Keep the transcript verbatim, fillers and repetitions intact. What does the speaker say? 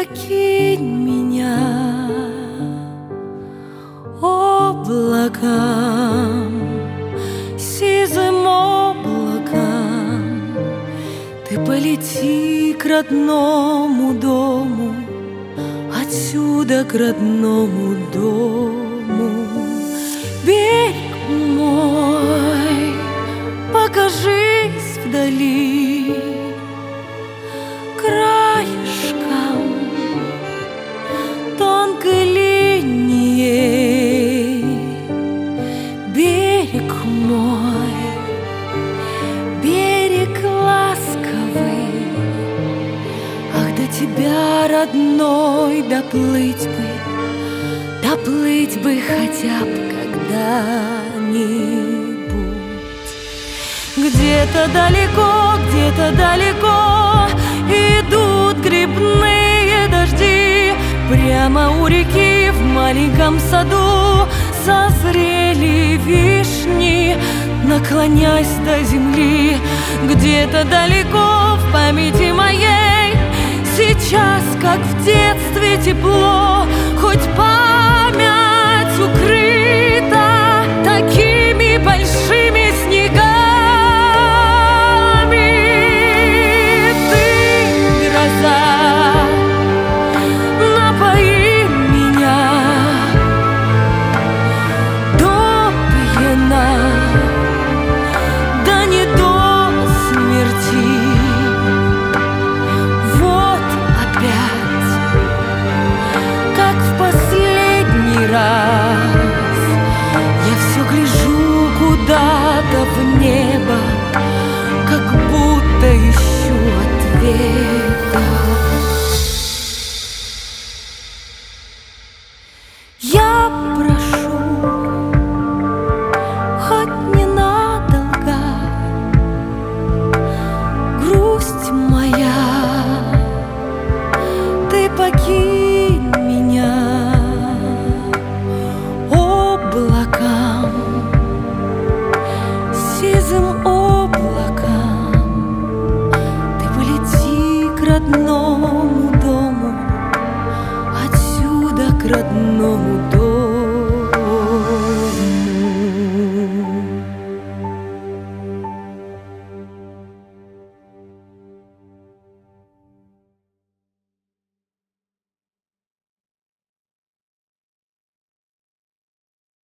покинь меня облакам, сизым облакам. Ты полети к родному дому, отсюда к родному дому. Берег мой, покажись вдали краешком тонкой линией. Берег мой, берег ласковый, ах, до тебя, родной, доплыть бы, доплыть бы хотя бы когда-нибудь. Где-то далеко, где-то далеко идут грибные дожди. Прямо у реки в маленьком саду созрели вишни. Наклонясь до земли, где-то далеко в памяти моей сейчас, как в детстве, тепло, хоть по